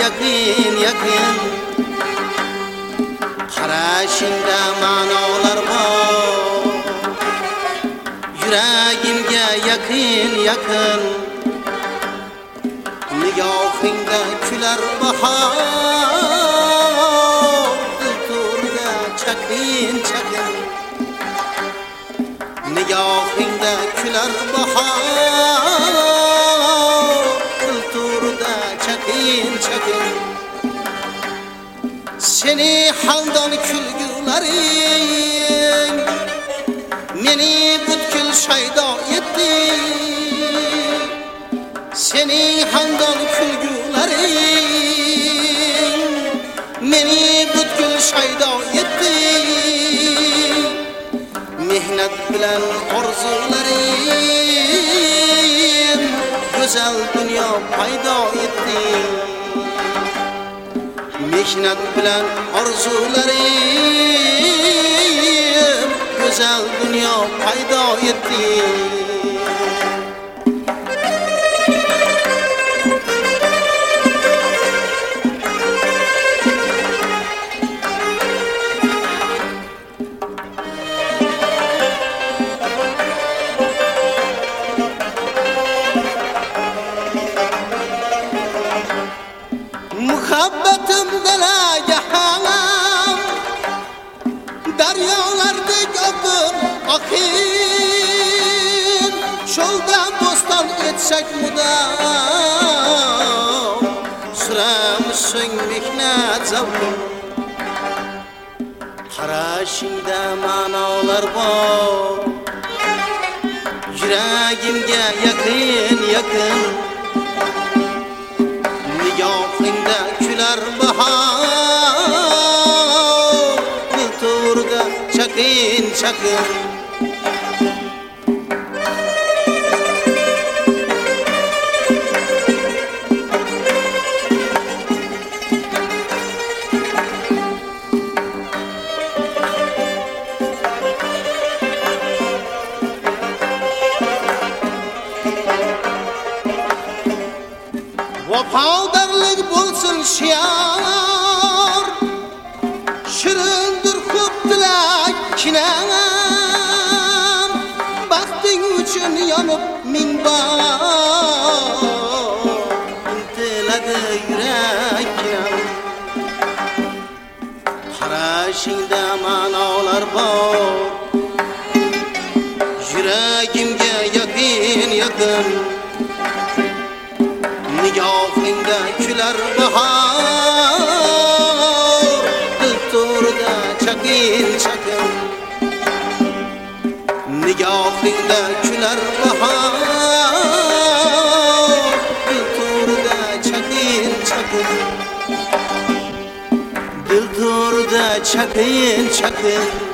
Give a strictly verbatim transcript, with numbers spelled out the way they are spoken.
yakın yakın qarashingda ma'nolar bor yuragimga yakın yakın nigohingda kular bahor dilturda chaqin chaqin nigohingda kular bahor dilturda chaqin chaqin seni hamdon kulgularing meni butkul shaydo etdi seni hamdon kulgularing meni butkul shaydo etdi mehnat bilan orzularim go'zal dunyo paydo etdi mehnat bilan orzularim go'zal dunyo paydo etdi muhabbatim dalaga hamam daryolardek oqib oqib sho'lda bo'ston etsak mudom suramishing mehnat zavqim qarashingda ma'nolar bor yuragimga yaqin yaqin nigohingda kular bahor dilturda chaqin chaqin vafodorlik bo'lsin shior shirindir ko'p tilak kinam baxting uchun yonib ming bor intiladi yurakim qarashingda ma'nolar bor yuragimga yaqin yaqin nigohingda kular bahor dilturda chaqin chaqin nigohingda kular bahor dilturda chaqin chaqin dilturda chaqin chaqin